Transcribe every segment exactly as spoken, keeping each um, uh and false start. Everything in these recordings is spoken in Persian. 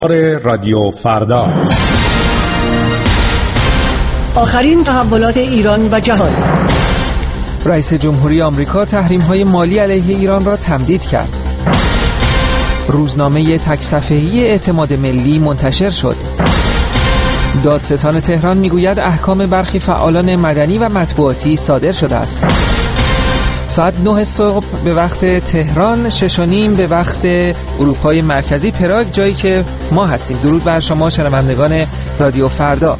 رادیو فردا، آخرین تحولات ایران و جهان. رئیس جمهوری آمریکا تحریم‌های مالی علیه ایران را تمدید کرد. روزنامه تک صفحه‌ای اعتماد ملی منتشر شد. دادستان تهران میگوید احکام برخی فعالان مدنی و مطبوعاتی صادر شده است. ساعت نه صبح به وقت تهران، شش و نیم به وقت اروپای مرکزی، پراگ، جایی که ما هستیم. درود بر شما شنوندگان رادیو فردا.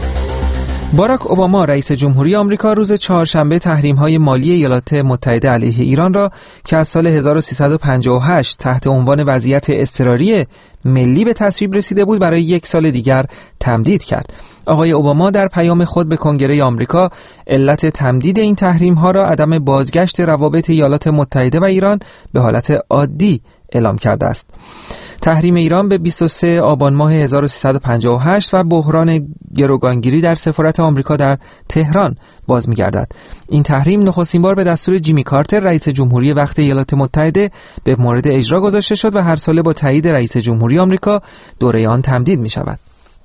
باراک اوباما رئیس جمهوری آمریکا روز چهارشنبه تحریم‌های مالی ایالات متحده علیه ایران را که از سال هزار و سیصد و پنجاه و هشت تحت عنوان وضعیت اضطراری ملی به تصویب رسیده بود برای یک سال دیگر تمدید کرد. آقای اوباما در پیام خود به کنگره آمریکا علت تمدید این تحریم‌ها را عدم بازگشت روابط ایالات متحده و ایران به حالت عادی اعلام کرده است. تحریم ایران به بیست و سوم آبان ماه هزار و سیصد و پنجاه و هشت و بحران گروگانگیری در سفارت آمریکا در تهران باز می‌گردد. این تحریم نخستین بار به دستور جیمی کارتر رئیس جمهوری وقت ایالات متحده به مورد اجرا گذاشته شد و هر ساله با تایید رئیس جمهوری آمریکا دوره آن تمدید می‌شود.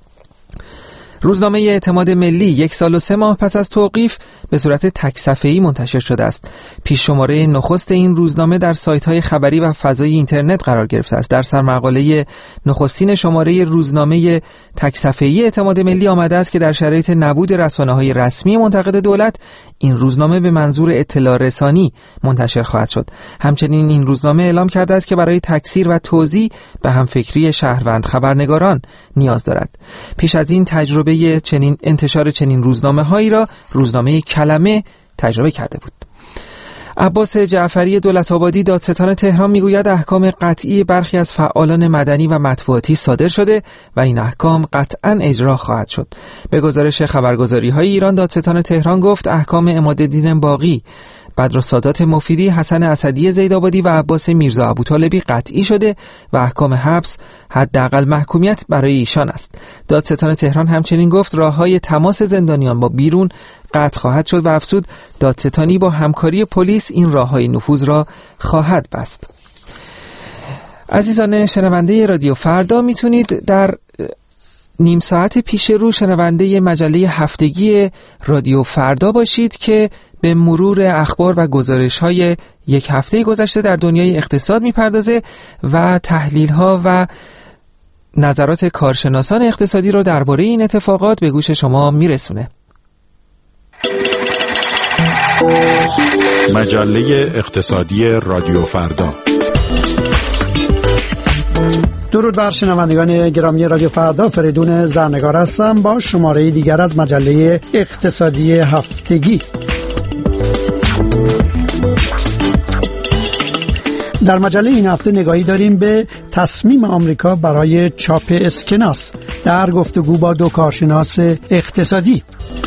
روزنامه اعتماد ملی یک سال و سه ماه پس از توقیف به صورت تک صفحه‌ای منتشر شده است. پیش شماره نخست این روزنامه در سایت‌های خبری و فضای اینترنت قرار گرفته است. در سرمقاله نخستین شماره روزنامه تک صفحه‌ای اعتماد ملی آمده است که در شرایط نبود رسانه‌های رسمی منتقد دولت، این روزنامه به منظور اطلاع رسانی منتشر خواهد شد. همچنین این روزنامه اعلام کرده است که برای تکثیر و توزیع به همفکری شهروند خبرنگاران نیاز دارد. پیش از این تجربه چنین انتشار چنین روزنامه هایی را روزنامه کلمه تجربه کرده بود. عباس جعفری دولت‌آبادی دادستان تهران میگوید احکام قطعی برخی از فعالان مدنی و مطبوعاتی صادر شده و این احکام قطعاً اجرا خواهد شد. به گزارش خبرگزاری‌های ایران، دادستان تهران گفت احکام عمادالدین باقی، بدرالسادات مفیدی، حسن اسدی زیدآبادی و عباس میرزا ابوطالبی قطعی شده و احکام حبس حداقل محکومیت برای ایشان است. دادستان تهران همچنین گفت راههای تماس زندانیان با بیرون قطع خواهد شد و افزود دادستانی با همکاری پلیس این راههای نفوذ را خواهد بست. عزیزان شنونده رادیو فردا، میتونید در نیم ساعت پیش رو شنونده مجله هفتگی رادیو فردا باشید که به مرور اخبار و گزارش‌های یک هفته گذشته در دنیای اقتصاد می‌پردازه و تحلیل‌ها و نظرات کارشناسان اقتصادی رو درباره این اتفاقات به گوش شما میرسونه. مجله اقتصادی رادیو فردا. درود بر شنوندگان گرامی رادیو فردا، فریدون زرنگار هستم با شماره دیگر از مجله اقتصادی هفتگی. در مجله این هفته نگاهی داریم به تصمیم آمریکا برای چاپ اسکناس در گفتگو با دو کارشناس اقتصادی.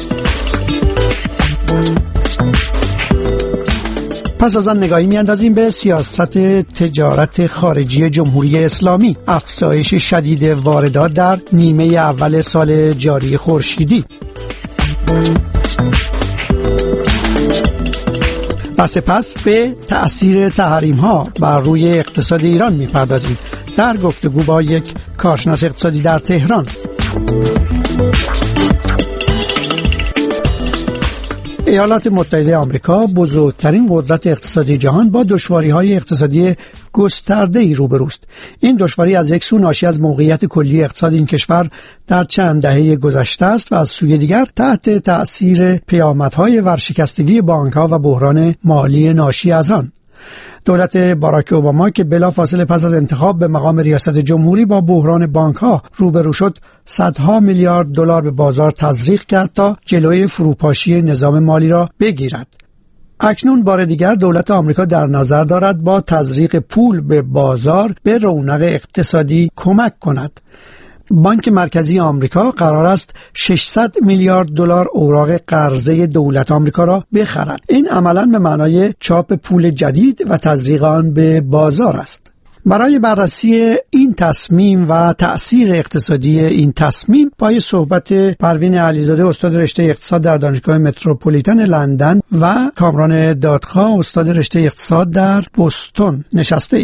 پس از آن نگاهی میاندازیم به سیاست تجارت خارجی جمهوری اسلامی، افزایش شدید واردات در نیمه اول سال جاری خورشیدی. و سپس به تأثیر تحریم‌ها بر روی اقتصاد ایران می‌پردازیم در گفتگو با یک کارشناس اقتصادی در تهران. ایالات متحده آمریکا، بزرگترین قدرت اقتصادی جهان، با دشواری‌های اقتصادی گسترده‌ای روبروست. این دشواری از یک سو ناشی از موقعیت کلی اقتصاد این کشور در چند دهه گذشته است و از سوی دیگر تحت تأثیر پیامدهای ورشکستگی بانک‌ها و بحران مالی ناشی از آن. دولت باراک اوباما که بلافاصله پس از انتخاب به مقام ریاست جمهوری با بحران بانک‌ها روبرو شد، صدها میلیارد دلار به بازار تزریق کرد تا جلوی فروپاشی نظام مالی را بگیرد. اکنون بار دیگر دولت آمریکا در نظر دارد با تزریق پول به بازار به رونق اقتصادی کمک کند. بانک مرکزی آمریکا قرار است ششصد میلیارد دلار اوراق قرضه دولت آمریکا را بخرد. این عملاً به معنای چاپ پول جدید و تزریق آن به بازار است. برای بررسی این تصمیم و تأثیر اقتصادی این تصمیم با صحبت پروین علیزاده، استاد رشته اقتصاد در دانشگاه متروپولیتن لندن، و کامران دادخواه، استاد رشته اقتصاد در بوستون نشسته ایم.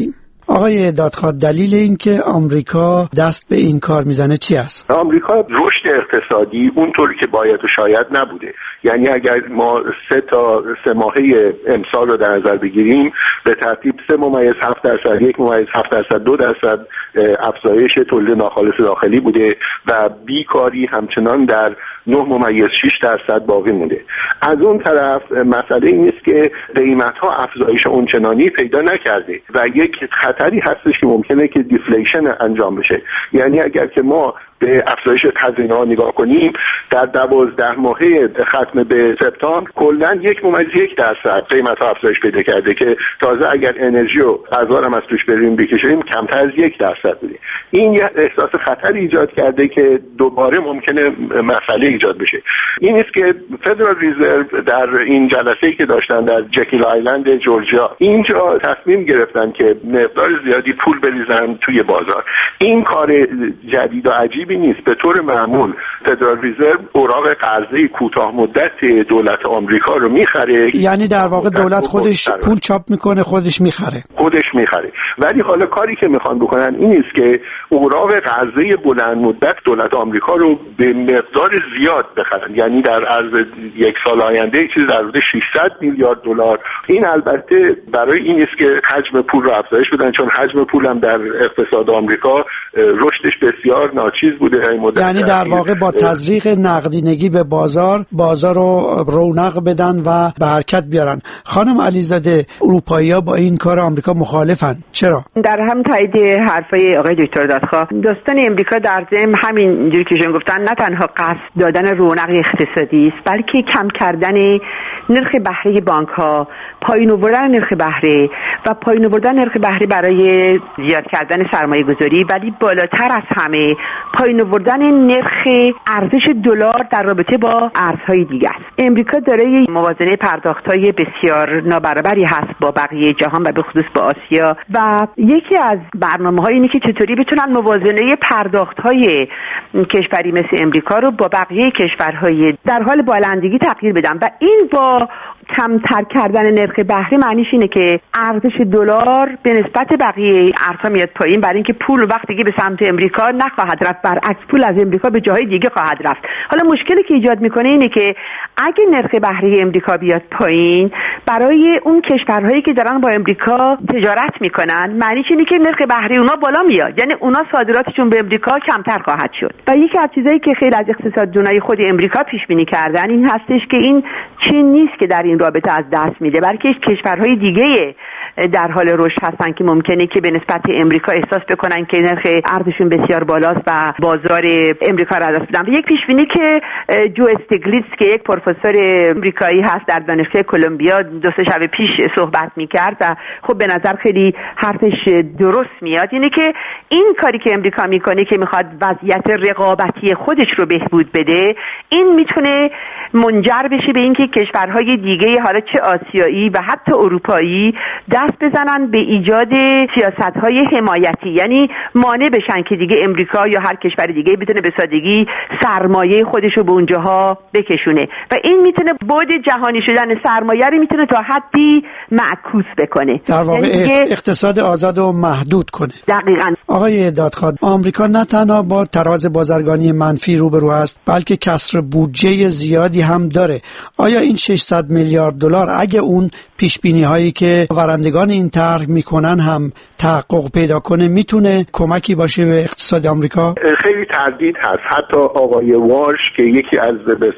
آقای دادخواه، دلیل این که آمریکا دست به این کار میزنه چی است؟ آمریکا رشد اقتصادی اونطوری که باید و شاید نبوده. یعنی اگر ما سه تا سه ماهه امسال رو در نظر بگیریم، به ترتیب سه ممیز هفت درصد، یک ممیز هفت درصد، دو درصد افزایش تولید ناخالص داخلی بوده و بیکاری همچنان در نه ممیز شش درصد باقی مونده. از اون طرف مسئله این است که قیمت‌ها افزایش اونچنانی پیدا نکرده و یک خطری هستش که ممکنه که دیفلیشن انجام بشه. یعنی اگر که ما به افزایش هزینه‌ها نگاه کنیم، در دوازده ماهه ختم به سپتامبر کلاً یک ممیز یک درصد قیمت‌ها افزایش پیدا کرده که تازه اگر انرژی و غذا هم از توش بریم بکشیم کمتر از یک درصد بوده. این یه احساس خطری ایجاد کرده که دوباره ممکنه مسئله ایجاد بشه. این است که فدرال ریزرو در این جلسه‌ای که داشتن در جکیل آیلند جورجیا، اینجا تصمیم گرفتن که مقدار زیادی پول بریزن توی بازار. این کار جدید و عجیب نیست. به طور معمول فدرال ریزرو اوراق قرضه کوتاه مدت دولت آمریکا رو میخره، یعنی در واقع دولت خودش پول چاپ میکنه، خودش میخره خودش میخره ولی حالا کاری که میخوان بکنن این است که اوراق قرضه بلند مدت دولت آمریکا رو به مقدار زیاد بخرن، یعنی در عرض یک سال آینده چیزی در حدود ششصد میلیارد دلار. این البته برای این است که حجم پول رو افزایش بدن، چون حجم پول هم در اقتصاد آمریکا رشدش بسیار ناچیز بوده. یعنی در واقع با تزریق نقدینگی به بازار بازار رو رونق بدن و به حرکت بیارن. خانم علیزاده، اروپایی‌ها با این کار آمریکا مخالفن، چرا؟ در هم تایید حرفای آقای دکتر دادخواه، دوستان امریکا در ضمن همینجوری که شما گفتن نه تنها قصد دادن رونق اقتصادی است، بلکه کم کردن نرخ بهره بانک‌ها، پایین آوردن نرخ بهره و پایین آوردن نرخ بهره برای زیاد کردن سرمایه‌گذاری، ولی بالاتر از همه پایین آوردن نرخ ارزش دلار در رابطه با ارزهای دیگه است. امریکا دارای موازنه پرداخت‌های بسیار نابرابری هست با بقیه جهان و به خصوص با آسیا و یکی از برنامه‌ها اینه که چطوری بتونن موازنه پرداخت‌های کشوری مثل امریکا رو با بقیه کشورهای در حال بالندگی تغییر بدن و این با کمتر کردن نرخ بهره معنیش اینه که ارزش دلار به نسبت بقیه ارزها میاد پایین، برای اینکه پول وقتی که به سمت امریکا نخواهد رفت، برعکس پول از امریکا به جاهای دیگه خواهد رفت. حالا مشکلی که ایجاد میکنه اینه که اگه نرخ بهره امریکا بیاد پایین، برای اون کشورهایی که دارن با امریکا تجارت میکنن معنیش اینه که نرخ بهره اونا بالا میاد، یعنی اونا صادراتشون به امریکا کمتر خواهد شد. و یکی از چیزایی که خیلی از اقتصاددانای خود امریکا پیش بینی کردن این هستش که این چین نیست که در این رابطه از دست میده، بلکه کشورهای دیگه در حال رشد هستن که ممکنه که به نسبت امریکا احساس بکنن که نرخ ارزششون بسیار بالاست و بازار امریکا را دست بدن. و یک پیشبینی که جو استیگلیتز که یک پروفسور امریکایی هست در دانشگاه کلمبیا دو سه شب پیش صحبت میکرد و خب به نظر خیلی حرفش درست میاد، اینه که این کاری که امریکا میکنه که میخواد وضعیت رقابتی خودش رو بهبود بده، این میتونه منجر بشه به اینکه کشورهای دیگه حالا چه آسیایی و حتی اروپایی دست بزنن به ایجاد سیاست‌های حمایتی، یعنی مانع بشن که دیگه امریکا یا هر کشور دیگه بتونه به سادگی سرمایه خودش رو به اونجاها بکشونه و این میتونه بعد جهانی شدن سرمایه رو میتونه تا حدی معکوس بکنه، در واقع اقتصاد آزاد و محدود کنه. دقیقاً. آقای دادخواه، آمریکا نه تنها با تراز بازرگانی منفی روبرو است، بلکه کسر بودجه زیادی هم داره. آیا این ششصد میلیارد دلار اگه اون پیشبینی هایی که برندگان این طرح میکنن هم تحقق پیدا کنه میتونه کمکی باشه به اقتصاد آمریکا؟ خیلی تردید هست. حتی آقای وارش که یکی از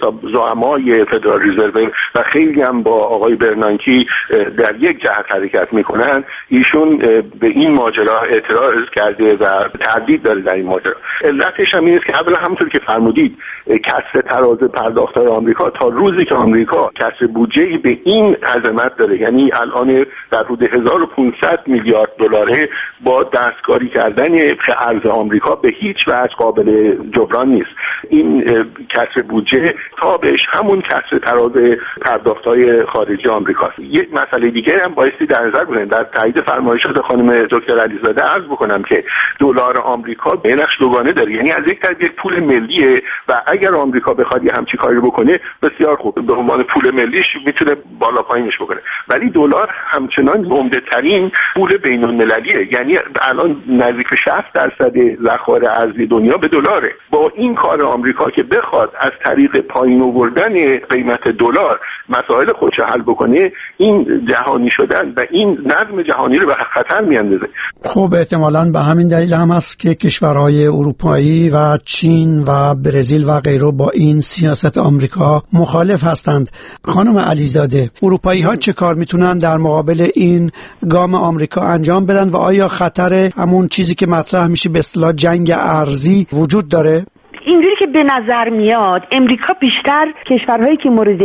زعمای فدرال ریزرو و خیلی هم با آقای برنانکی در یک جهت حرکت میکنن، ایشون به این ماجرا اعتراض کرده و تردید داره در این ماجرا. علتش هم این است که اولا همونطور که فرمودید کسر تراز پرداخت‌های آمریکا تا روزی که آمریکا کسر بودجه‌ای به این عظمت داره، یعنی الان در حدود هزار و پانصد میلیارد دلاره، با دستکاری کردن ارز آمریکا به هیچ وجه قابل جبران نیست. این کسر بودجه تابش همون کسر تراز پرداخت‌های خارجی آمریکاست. یک مسئله دیگه هم بایستی در نظر بگیریم. در تایید فرمایشات خانم دکتر علیزاده عرض بکنم که دلار آمریکا به نقش دوگانه داره، یعنی از یک طرف یک پول ملیه و اگر آمریکا بخواد یه همچین کاری بکنه بسیار خوب، به عنوان پول ملیش میتونه بالا پایینش بکنه، ولی دلار همچنان عمده ترین پول بین المللیه. یعنی الان نزدیک شصت درصد ذخایر ارزی دنیا به دلاره. با این کار آمریکا که بخواد از طریق پایین آوردن قیمت دلار مسائل خودش حل بکنه، این جهانی شدن و این نظم جهانی رو به خطر میاندازه. خب احتمالاً به همین دلیل هم است که کشورهای اروپایی و چین و برزیل و غیره با این سیاست آمریکا مخالف هستند. خانم علیزاده، اروپایی ها چه کار میتونن در مقابل این گام آمریکا انجام بدن و آیا خطر همون چیزی که مطرح میشه به اصطلاح جنگ ارزی وجود داره؟ اینجوری که به نظر میاد امریکا بیشتر کشورهایی که مورد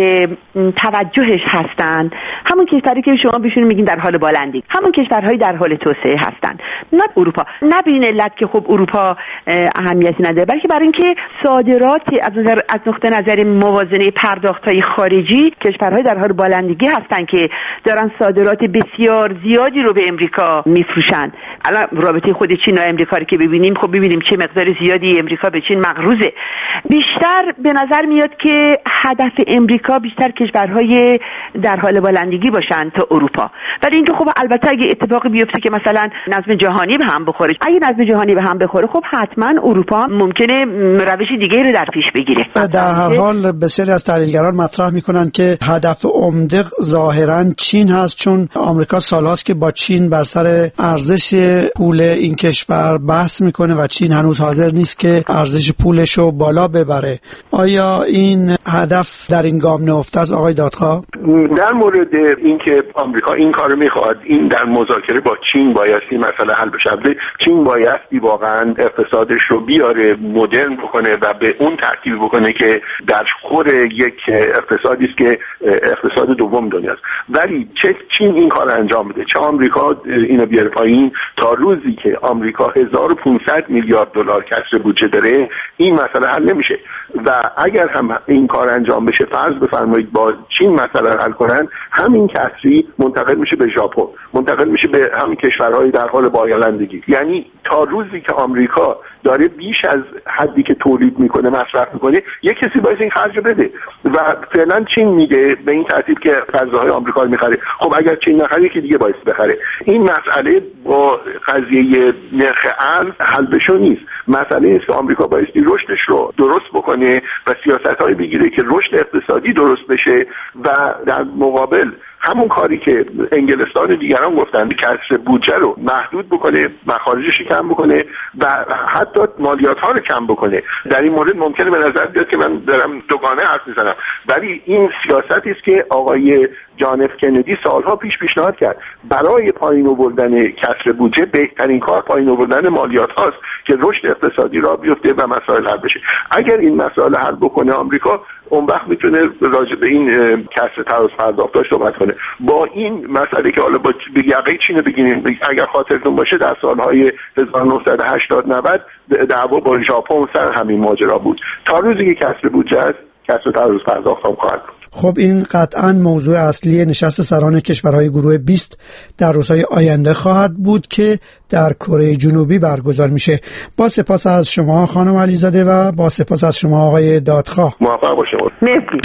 توجهش هستن همون کشورهایی که شما بهشون میگین در حال بالندی، همون کشورهایی در حال توسعه هستن، نه اروپا. نه به این علت که خب اروپا اهمیتی نداره، بلکه برای اینکه صادرات از نظر از نقطه نظر موازنه پرداخت‌های خارجی کشورهای در حال بالندگی هستن که دارن صادرات بسیار زیادی رو به امریکا میفروشن. الان رابطه خود چین و امریکا رو که ببینیم، خب ببینیم چه مقدار زیادی امریکا به چین روزه. بیشتر به نظر میاد که هدف امریکا بیشتر کشورهای در حال بالندگی باشن تا اروپا. ولی اینکه خب البته اگه اتفاقی بیفته که مثلا نظم جهانی به هم بخوره، اگه نظم جهانی به هم بخوره، خب حتما اروپا ممکنه روش دیگه رو در پیش بگیره. در هر حال بسیاری از تحلیلگران مطرح میکنن که هدف عمده ظاهرا چین هست، چون آمریکا سالهاست که با چین بر سر ارزش پول این کشور بحث میکنه و چین هنوز حاضر نیست که ارزش پولشو بالا ببره. آیا این هدف در این گام نهفته است آقای دادخواه؟ در مورد اینکه آمریکا این کارو میخواد، این در مذاکره با چین بایستی مسئله حل بشه. چین بایستی واقعا اقتصادش رو بیاره مدرن بکنه و به اون ترتیب بکنه که در خور یک اقتصادی است که اقتصاد دوم دنیاست. ولی چه چین این کار انجام بده چه آمریکا اینو بیاره پایین، تا روزی که آمریکا هزار و پانصد میلیارد دلار کسر بودجه داره این مسئله حل نمیشه. و اگر هم این کار انجام بشه، فرض بفرمایید با چین مسئله حل کنن، همین کسری منتقل میشه به ژاپن، منتقل میشه به همین کشورهای در حال بالندگی. یعنی تا روزی که آمریکا داره بیش از حدی که تولید میکنه مصرف میکنه، یک کسی باید این خرج بده و فعلا چین میده به این ترتیب که فضاهای آمریکا رو میخره. خب اگر چین نخره که دیگه باید بخره. این مسئله با قضیه نرخ ارز حل بشه نیست. مسئله است که آمریکا باید رشدش رو درست بکنه و سیاست‌هایی بگیره که رشد اقتصادی درست بشه و در مقابل همون کاری که انگلستان و دیگران گفتن، کسر بودجه رو محدود بکنه، مخارجش کم بکنه و حتی مالیات ها رو کم بکنه. در این مورد ممکنه به نظر بیاد که من دارم دوگانه حرف میزنم، ولی این سیاستی است که آقای جان اف کندی سالها پیش پیشنهاد کرد. برای پایین آوردن کسر بودجه بهترین کار پایین آوردن مالیات هاست که رشد اقتصادی را بیفته و مسائل حل بشه. اگر این مسائل حل بکنه آمریکا، اون وقت میتونه راجع به این کسر تراز پرداختاش صحبت کنه. با این مسئله که حالا با یقه چین بگیریم، اگر خاطرتون باشه در سالهای هزار و نهصد و هشتاد نود دعوا با ژاپن سر همین ماجرا بود. تا روزی که کسر بودجه است، کسر تراز پرداخت هم خواهد بود. خب این قطعاً موضوع اصلی نشست سران کشورهای گروه بیست در روزهای آینده خواهد بود که در کره جنوبی برگزار میشه. با سپاس از شما خانم علیزاده و با سپاس از شما آقای دادخواه. موفق باشید. مرسی.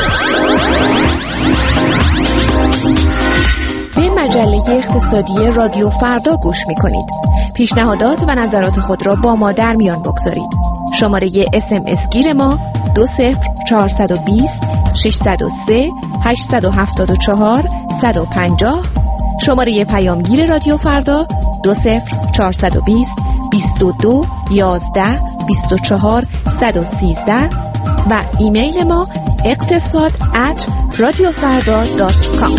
به مجله اقتصادی رادیو فردا گوش میکنید. پیشنهادات و نظرات خود را با ما در میان بگذارید. شماره اس ام اس گیر ما دو صفر چهارصد و بیست ششصد و سه هشتصد و هفتاد و چهار صد و پنجاه. شماره پیامگیر رادیو فردا دو صفر چهارصد و بیست بیست و دو یازده بیست و چهار صد و سیزده و ایمیل ما اقتصاد ات رادیو فردا دات کام.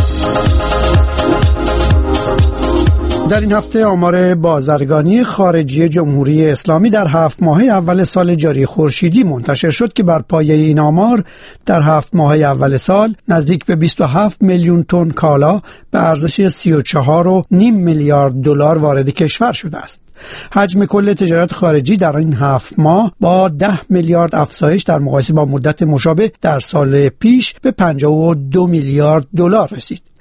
در این هفته آمار بازرگانی خارجی جمهوری اسلامی در هفت ماهه اول سال جاری خورشیدی منتشر شد که بر پایه این آمار در هفت ماهه اول سال نزدیک به بیست و هفت میلیون تن کالا به ارزش سی و چهار و نیم میلیارد دلار وارد کشور شده است. حجم کل تجارت خارجی در این هفت ماه با ده میلیارد افزایش در مقایسه با مدت مشابه در سال پیش به پنجاه و دو میلیارد دلار رسید.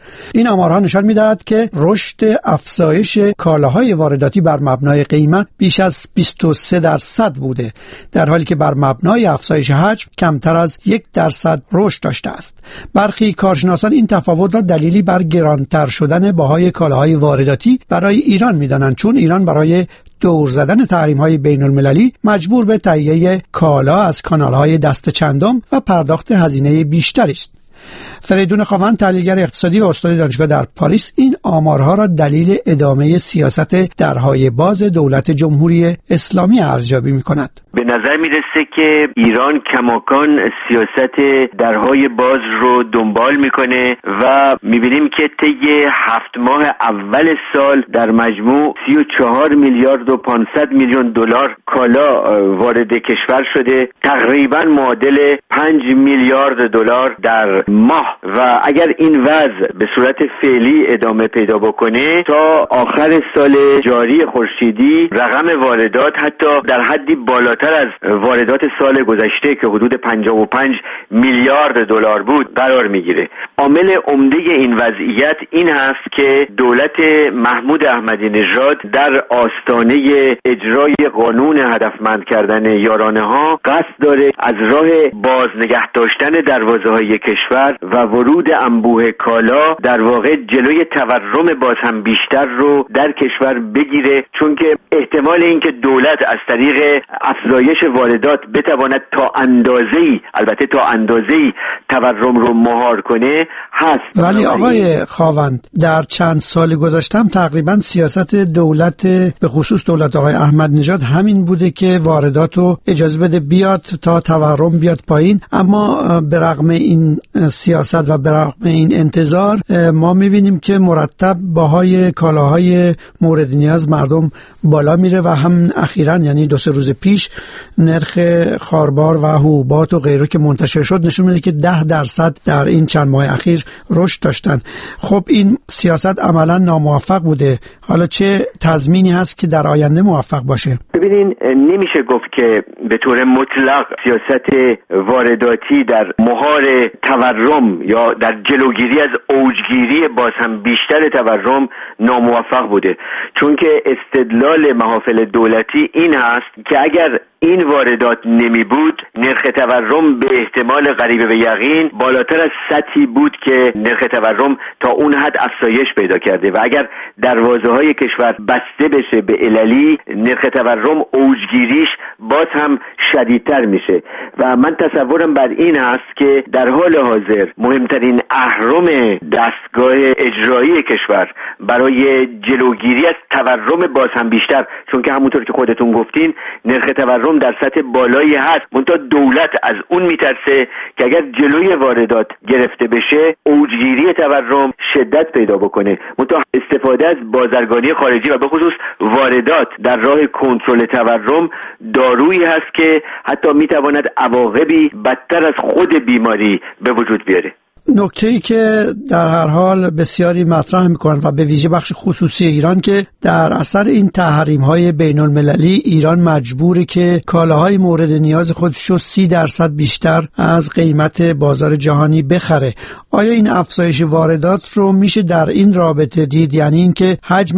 این آمارها نشان می‌دهد که رشد افزایش کالاهای وارداتی بر مبنای قیمت بیش از بیست و سه درصد بوده، در حالی که بر مبنای افزایش حجم کمتر از یک درصد رشد داشته است. برخی کارشناسان این تفاوت را دلیلی بر گرانتر شدن بهای کالاهای وارداتی برای ایران می‌دانند، چون ایران برای دور زدن تحریم‌های بین‌المللی مجبور به تهیه کالا از کانال‌های دست چندم و پرداخت هزینه بیشتری است. فریدون خاوند، تحلیلگر اقتصادی و استاد دانشگاه در پاریس، این آمارها را دلیل ادامه سیاست درهای باز دولت جمهوری اسلامی ارزیابی می‌کند. به نظر میرسه که ایران کماکان سیاست درهای باز رو دنبال میکنه و میبینیم که طی هفت ماه اول سال در مجموع سی و چهار میلیارد و پانصد میلیون دلار کالا وارد کشور شده، تقریبا معادل پنج میلیارد دلار در ماه، و اگر این وضع به صورت فعلی ادامه پیدا بکنه تا آخر سال جاری خورشیدی رقم واردات حتی در حدی بالاتر از واردات سال گذشته که حدود پنجاه و پنج میلیارد دلار بود قرار میگیره. عامل عمده این وضعیت این هست که دولت محمود احمدی نژاد در آستانه اجرای قانون هدفمند کردن یارانه ها قصد داره از راه باز نگه داشتن دروازه‌های کشور و ورود انبوه کالا در واقع جلوی تورم باز هم بیشتر رو در کشور بگیره، چون که احتمال اینکه دولت از طریق افزایش واردات بتواند تا اندازه‌ای، البته تا اندازه‌ای تورم رو مهار کنه هست. ولی آقای خاوند، در چند سال گذشته تقریبا سیاست دولت به خصوص دولت آقای احمد نژاد همین بوده که واردات رو اجازه بده بیاد تا تورم بیاد پایین، اما به رغم این سیاست و به رغم این انتظار ما میبینیم که مرتب باهای کالاهای مورد نیاز مردم بالا میره و هم اخیراً یعنی دو سه روز پیش نرخ خاربار و حبوبات و غیره که منتشر شد نشون میده که ده درصد در این چند ماه اخیر رشد داشتن. خب این سیاست عملا ناموفق بوده، حالا چه تضمینی هست که در آینده موفق باشه؟ ببینین، نمیشه گفت که به طور مطلق سیاست وارداتی در مهار تورم یا در جلوگیری از اوجگیری باز هم بیشتر تورم ناموفق بوده، چون که استدلال محافل دولتی این هست که اگر این واردات نمی بود نرخ تورم به احتمال قریب به یقین بالاتر از سطحی بود که نرخ تورم تا اون حد افزایش پیدا کرده و اگر دروازه‌های کشور بسته بشه به عللی نرخ تورم اوجگیریش باز هم شدیدتر میشه و من تصورم بر این هست که در حال حاضر مهمترین اهرم دستگاه اجرایی کشور برای جلوگیری از تورم باز هم بیشتر، چون که همونطور که خودتون گفتین نرخ تورم در سطح بالایی هست، منتها دولت از اون میترسه که اگر جلوی واردات گرفته بشه اوجگیری تورم شدت پیدا بکنه، منتها استفاده از بازرگانی خارجی و به خصوص واردات در راه کنترل تورم دارویی هست که حتی میتواند عواقبی بدتر از خود بیماری به وجود بیاره. نکته‌ای که در هر حال بسیاری مطرح می‌کنند و به ویژه بخش خصوصی ایران که در اثر این تحریم‌های بین‌المللی ایران مجبوره که کالاهای مورد نیاز خودش رو سی درصد بیشتر از قیمت بازار جهانی بخره. آیا این افزایش واردات رو میشه در این رابطه دید، یعنی اینکه حجم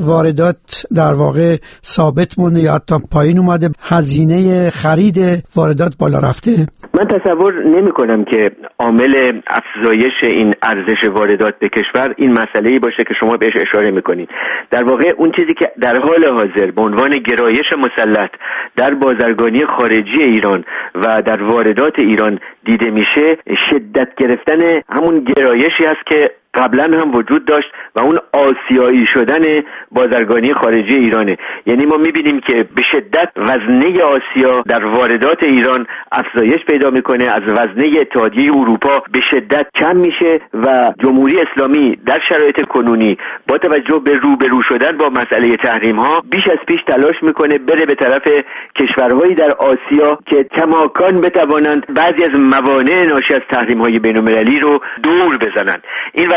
واردات در واقع ثابت مونده یا حتی پایین اومده، هزینه خرید واردات بالا رفته؟ من تصور نمی‌کنم که عامل افزایش این ارزش واردات به کشور این مسئله‌ای باشه که شما بهش اشاره می‌کنید. در واقع اون چیزی که در حال حاضر به عنوان گرایش مسلط در بازرگانی خارجی ایران و در واردات ایران دیده میشه شدت گرفتن همون گرایشی هست که قبلا هم وجود داشت و اون آسیایی شدن بازرگانی خارجی ایرانه. یعنی ما میبینیم که به شدت وزنه آسیا در واردات ایران افزایش پیدا میکنه، از وزنه اتحادیه اروپا به شدت کم میشه و جمهوری اسلامی در شرایط کنونی با توجه به روبرو شدن با مسئله تحریم ها بیش از پیش تلاش میکنه بره به طرف کشورهایی در آسیا که کماکان بتوانند بعضی از موانع ناشی از تحریم های بین المللی رو دور بزنند. این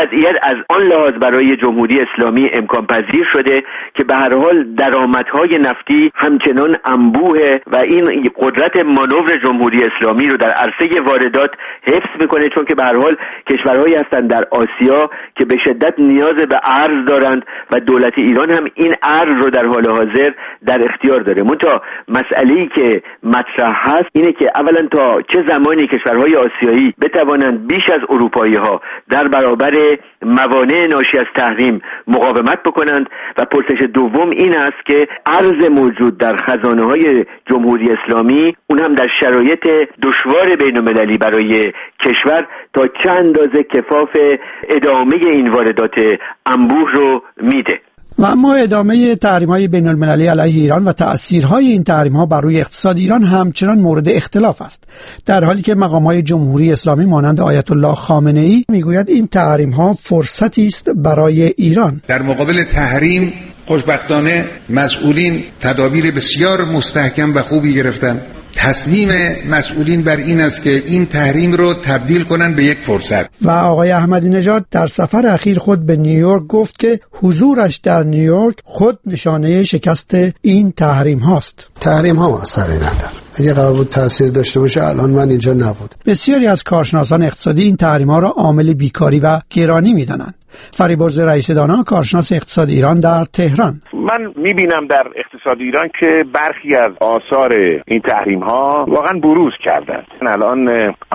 وضعیت از آن لحاظ برای جمهوری اسلامی امکان پذیر شده که به هر حال درآمدهای نفتی همچنان انبوه و این قدرت مانور جمهوری اسلامی رو در عرصه واردات حفظ میکنه، چون که به هر حال کشورهایی هستند در آسیا که به شدت نیاز به ارز دارند و دولت ایران هم این ارز رو در حال حاضر در اختیار داره. منتها مسئله‌ای که مطرح هست اینه که اولا تا چه زمانی کشورهای آسیایی بتوانند بیش از اروپایی‌ها در برابر موانع ناشی از تحریم مقاومت بکنند و پرسش دوم این است که ارز موجود در خزانه‌های جمهوری اسلامی اون هم در شرایط دشوار بین‌المللی برای کشور تا چند اندازه کفاف ادامه این واردات انبوه رو میده. و اما ادامه تحریم‌های بین‌المللی علیه ایران و تأثیرهای این تحریم‌ها بر روی اقتصاد ایران همچنان مورد اختلاف است، در حالی که مقام‌های جمهوری اسلامی مانند آیت الله خامنه‌ای میگوید این تحریم‌ها فرصتی است برای ایران. در مقابل تحریم خوشبختانه مسئولین تدابیر بسیار مستحکم و خوبی گرفتن. تصمیم مسئولین بر این است که این تحریم رو تبدیل کنن به یک فرصت. و آقای احمدی نژاد در سفر اخیر خود به نیویورک گفت که حضورش در نیویورک خود نشانه شکست این تحریم هاست. تحریم ها اثری نداره. اگه قرار بود تأثیر داشته باشه الان من اینجا نبود. بسیاری از کارشناسان اقتصادی این تحریم ها را عامل بیکاری و گرانی می‌دانند. فریبرز رئیس دانا، کارشناس اقتصاد ایران در تهران: من میبینم در اقتصاد ایران که برخی از آثار این تحریم ها واقعا بروز کردند. الان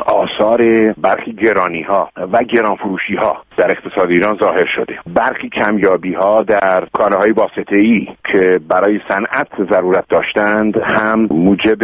آثار برخی گرانی ها و گران فروشی ها در اقتصاد ایران ظاهر شده. برخی کمیابی ها در کالاهای واسطه‌ای که برای صنعت ضرورت داشتند هم موجب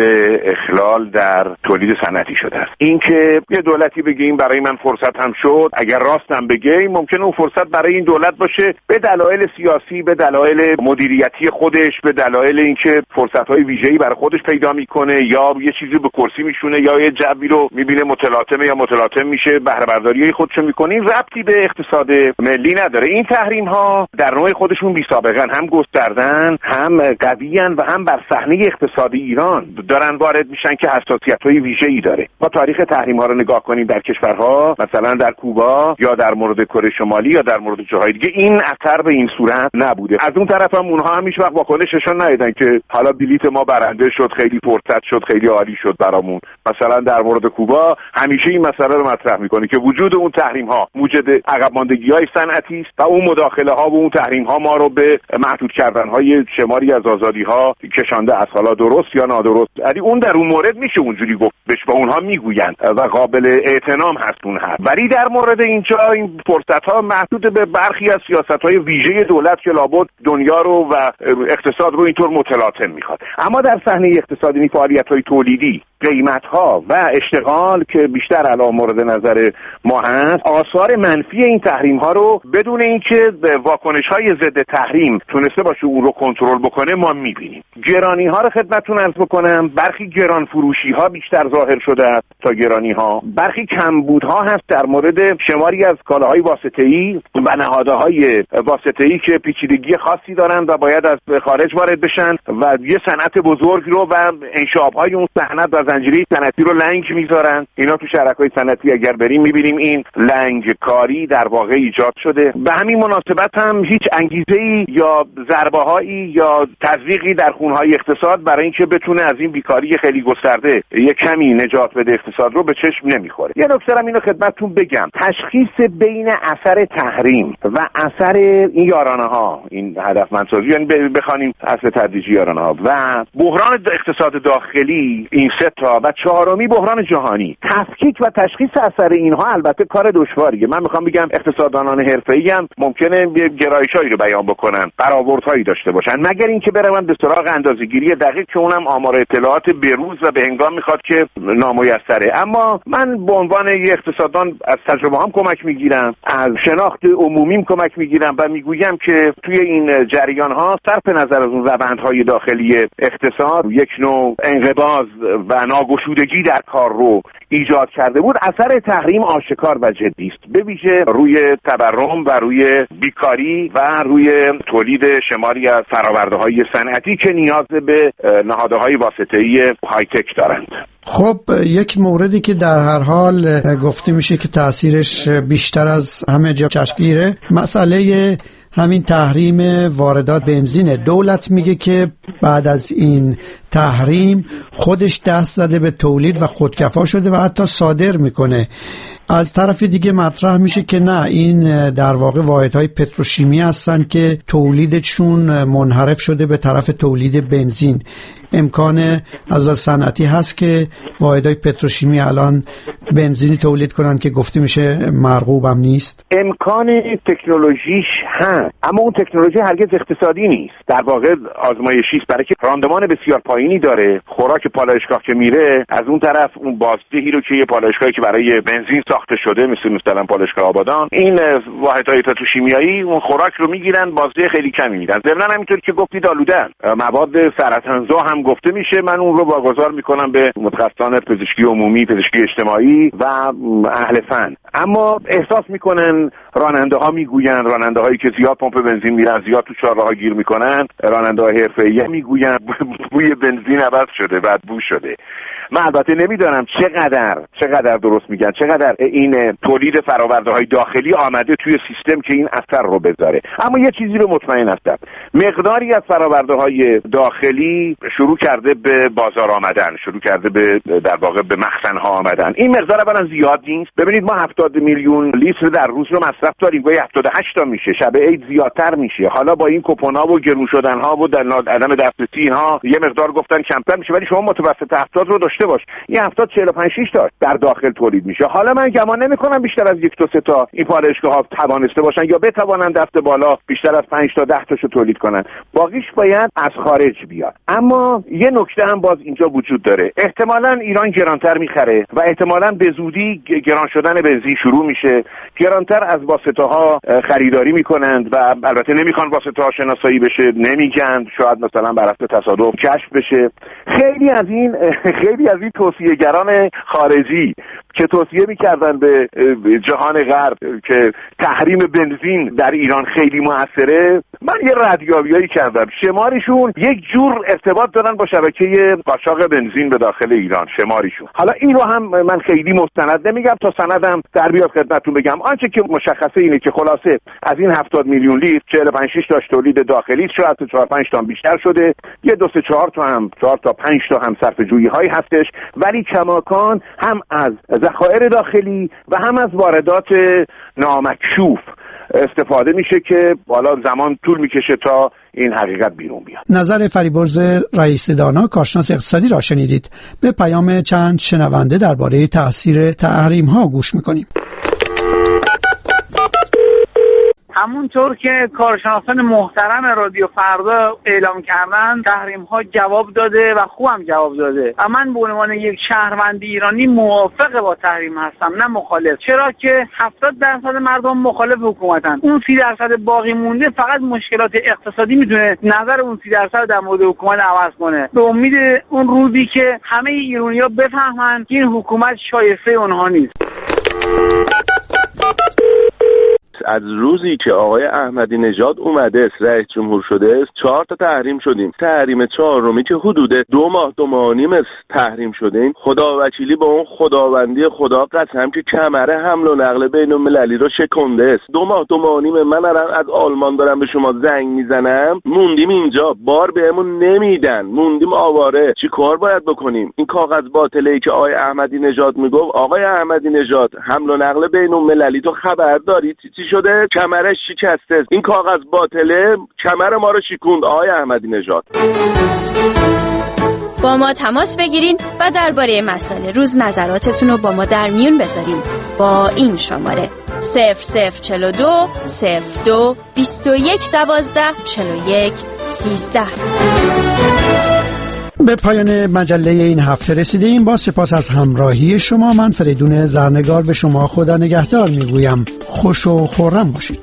اخلال در تولید صنعتی شده است. اینکه یه دولتی بگه این برای من فرصت هم شد، اگر راستم بگه ممکنه اون فرصت برای این دولت باشه به دلایل سیاسی، به دلایل مدیریتی خودش، به دلایل اینکه فرصت‌های ویژه‌ای برای خودش پیدا میکنه یا یه چیزی به کرسی میشونه یا یه جوی رو میبینه متلاطمه یا متلاطم میشه بهره برداری خودشو میکنه. این ربطی به اقتصاد ملی نداره. این تحریم ها در نوع خودشون بی سابقه هم گستردن، هم قویان و هم بر صحنه اقتصاد ایران دارن وارد میشن که حساسیت‌های ویژه‌ای داره. ما تاریخ تحریم ها رو نگاه کنیم در کشورها مثلا در کوبا یا در مورد کره شمالی یا در مورد جاهای دیگه این اثر به این صورت نبوده. از اون طرف هم اونها هم هیچ وقت واکنششون ندیدن که حالا بلیت ما برنده شد، خیلی فرصت شد، خیلی عالی شد برامون. مثلا در مورد کوبا همیشه این مسئله رو مطرح میکنه که وجود اون تحریم ها موجب عقب ماندگی‌های صنعتی است و اون مداخله ها و اون تحریم ها ما رو به محدود کردن های شماری از آزادی ها کشانده است، حالا درست یا نادرست. یعنی اون در اون مورد میشه اونجوری گفت، بهش به اونها میگویند و قابل احترام هست اون هست. ولی در مورد اینجا این فرصت ها محدود به برخی از سیاست های ویژه دولت که لابد دنیا رو و اقتصاد رو اینطور متلاطم میخواد. اما در صحنه اقتصادی فعالیت های تولیدی، قیمت ها و اشتغال که بیشتر علاوه مورد نظر ما هست، آثار منفی این تحریم ها رو بدون اینکه واکنش های ضد تحریم تونسته باشه اون رو کنترل بکنه ما میبینیم. گرانی ها رو خدمتتون عرض بکنم، برخی گران فروشی ها بیشتر ظاهر شده است تا گرانی ها. برخی کمبود ها هست در مورد شماری از کالاهای واسطه‌ای و نهادهای واسطه‌ای که پیچیدگی خاصی دارند و باید از خارج وارد بشن و یه صنعت بزرگ رو و انشاب‌های اون صنعت و زنجیره صنعتی رو لنگ میذارن. اینا تو شرکای صنعتی اگر بریم میبینیم این لنگ کاری در واقع ایجاد شده. به همین مناسبت هم هیچ انگیزه‌ای یا ضربه‌هایی یا تزریقی در خونهای اقتصاد برای اینکه بتونه از این بیکاری خیلی گسترده یک کمی نجات بده اقتصاد رو به چشم نمیخوره. یه نکته هم اینو خدمتتون بگم، تشخیص بین اثر تحریم و اثر این یارانه ها، این هدفمندسازی، یعنی بخوانیم اصل تدریجی یارانه ها و بحران اقتصاد داخلی، این سه تا و چهارمی بحران جهانی، تفکیک و تشخیص اثر اینها البته کار دشواریه. من میخوام بگم اقتصاددانان حرفه‌ای هم ممکنه گرایشایی رو بیان بکنن، برآوردهایی داشته باشن، مگر اینکه برون به سراغ اندازه‌گیری دقیق که اونم آمار اطلاعات بروز و به هنگام میخواد که نامیسره. اما من به عنوان یک اقتصاددان از تجربه هم کمک میگیرم، از شناخت عمومیم کمک میگیرم و میگویم که توی این جریان ها صرف نظر از اون روندهای داخلی اقتصاد یک نوع انقباض و ناگشودگی در کار رو ایجاد کرده بود. اثر تحریم آشکار و جدی است، به ویژه روی تورم و روی بیکاری و روی تولید شماری از فرآورده‌های صنعتی که نیاز به نهادهای واسطه‌ای های تک دارند. خب یک موردی که در هر حال گفته میشه که تأثیرش بیشتر از همه جا چشمگیره، مسئله همین تحریم واردات بنزینه. دولت میگه که بعد از این تحریم خودش دست زده به تولید و خودکفا شده و حتی صادر میکنه. از طرف دیگه مطرح میشه که نه، این در واقع واحدهای پتروشیمی هستن که تولیدشون منحرف شده به طرف تولید بنزین. امکان از صنعتی هست که واحدهای پتروشیمی الان بنزینی تولید کنن که گفته میشه مرغوب هم نیست. امکان تکنولوژیش هست، اما اون تکنولوژی هرگز اقتصادی نیست، در واقع آزمایشی است، برای که راندمان بسیار پایینی داره. خوراک پالایشگاه که میره، از اون طرف اون بازدهی رو که یه پالایشگاهی که برای بنزین ساخته شده مثل مثلا پالایشگاه آبادان، این واحدهای پتروشیمیایی اون خوراک رو میگیرن، بازده خیلی کمی میدن. ضمن همینطور که گفتید آلودن مواد سرطانزا هم گفته میشه. من اون رو واگذار میکنم به متخصصان پزشکی عمومی، پزشکی اجتماعی و اهل فن. اما احساس میکنن، راننده ها میگوین، راننده هایی که زیاد پمپ بنزین میرن، زیاد تو چهارراه گیر میکنن، راننده های حرفه‌ای میگوین بوی بنزین عوض شده، بدبو شده. من البته نمیدانم چقدر چقدر درست میگن، چقدر این تولید فراورده های داخلی آمده توی سیستم که این اثر رو بذاره. اما یه چیزی رو مطمئن هستم، مقداری از فراورده های داخلی شروع کرده به بازار آمدن، شروع کرده به در واقع به مخزن ها آمدن. این مقدار اولا زیاد نیست. ببینید ما هفتاد میلیون لیتر در روز رو مصرف داریم، گاهی هفتاد و هشت تا میشه، شب عید زیادتر میشه. حالا با این کوپن‌ها و گرون شدن ها و در عدم دسترسی ها یه مقدار گفتن کمتر میشه، ولی شما متوسط هفتاد رو داشته باش، این هفتاد چهل و پنج شش تا در داخل تولید میشه. حالا من گمان نمی‌کنم بیشتر از یک تا سه تا این پالایشگاه‌ها توانسته باشن یا بتوانن دست بالا بیشتر از پنج تا ده تاشو تولید کنن. باقیش باید از خارج بیاد. اما یه نکته هم باز اینجا وجود داره، احتمالاً ایران گرانتر میخره و احتمالاً به زودی گران شدن بنزین شروع میشه. گرانتر از واسطه‌ها خریداری میکنند و البته نمیخوان واسطه‌ها شناسایی بشه، نمیگن، شاید مثلا بر اساس تصادف کشف بشه. خیلی از این خیلی از این توصیه‌گران خارجی که توصیه میکردن به جهان غرب که تحریم بنزین در ایران خیلی موثره، من یه ردیابیایی کردم، شماریشون یک جور ارتباط دارن با شبکه قاچاق بنزین به داخل ایران، شماریشون. حالا این رو هم من خیلی مستند نمیگم، تا سندم در بیاد خدمتتون بگم. آنچه که مشخصه اینه که خلاصه از این هفتاد میلیون لیتر چهل و پنج شش تاش تولید داخلی، شاید تا چهار پنج تا بیشتر شده، یه دو سه چهار تا هم چهار تا پنج تا هم صرف جویی هایی هستش، ولی کماکان هم از ذخایر داخلی و هم از واردات نامکشوف استفاده میشه که حالا زمان طول میکشه تا این حقیقت بیرون بیاد. نظر فریبرز رئیس دانا، کارشناس اقتصادی را شنیدید. به پیام چند شنونده درباره تاثیر تحریم ها گوش میکنیم. همونطور که کارشناسان محترم رادیو فردا اعلام کردن، تحریم ها جواب داده و خوبم جواب داده و من به عنوان یک شهروند ایرانی موافق با تحریم هستم، نه مخالف. چرا که هفتاد درصد مردم مخالف حکومتن، اون سی درصد باقی مونده فقط مشکلات اقتصادی میتونه نظر اون سی درصد در مورد حکومت عوض کنه. به امید اون روزی که همه ایرانی‌ها بفهمن که این حکومت شایسته اونها نیست. از روزی که آقای احمدی نژاد اومده است، رئیس جمهور شده است، چهار تا تحریم شدیم. تحریم چهارمی که حدود دو ماه دو ماه نیم است تحریم شدیم. خدا وکیلی با اون خداوندی خدا قسم که کمر حمل و نقل بین المللی رو شکنده است. دو ماه دو ماه نیم من الان از آلمان دارم به شما زنگ میزنم، موندیم اینجا، بار بهمون نمیدن، موندیم آواره. چی کار باید بکنیم؟ این کاغذ باطله‌ای که آقای احمدی نژاد میگفت، آقای احمدی نژاد حمل و نقل بین المللی تو خبر داری چی شده؟ کمرش شکسته. این کاغذ باطله کمر ما رو شکوند آقای احمدی نژاد. با ما تماس بگیرین و درباره مسائل روز نظراتتون رو با ما در میون بذارین با این شماره صفر صفر چهل و دو صفر دو بیست و یک دوازده چهل و یک سیزده. به پایان مجله این هفته رسیدیم. با سپاس از همراهی شما، من فریدون زرنگار به شما خدا نگهدار میگویم. خوش و خرم باشید.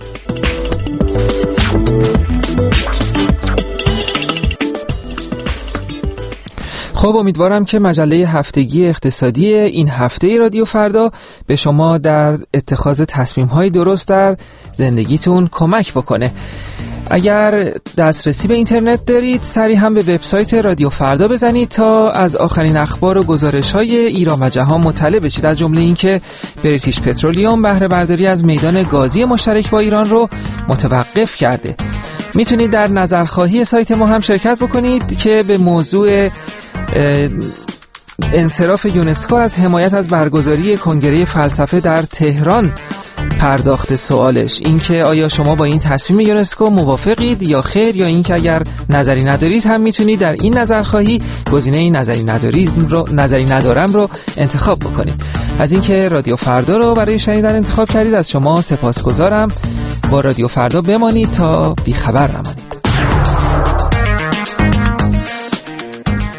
خب امیدوارم که مجله هفتگی اقتصادی این هفته رادیو فردا به شما در اتخاذ تصمیم‌های درست در زندگیتون کمک بکنه. اگر دسترسی به اینترنت دارید سریع هم به وبسایت رادیو فردا بزنید تا از آخرین اخبار و گزارش‌های ایران و جهان مطلع بشید، از جمله اینکه بریتیش پترولیوم بهره برداری از میدان گازی مشترک با ایران رو متوقف کرده. میتونید در نظرخواهی سایت ما هم شرکت بکنید که به موضوع انصراف یونسکو از حمایت از برگزاری کنگره فلسفه در تهران پرداخت سوالش، اینکه آیا شما با این تصمیم یونسکو موافقید یا خیر، یا اینکه اگر نظری ندارید هم میتونید در این نظرخواهی گزینه نظری ندارید رو نظری ندارم رو انتخاب بکنید. از اینکه رادیو فردا رو برای شنیدن انتخاب کردید از شما سپاسگزارم. با رادیو فردا بمانید تا بیخبر نمانید.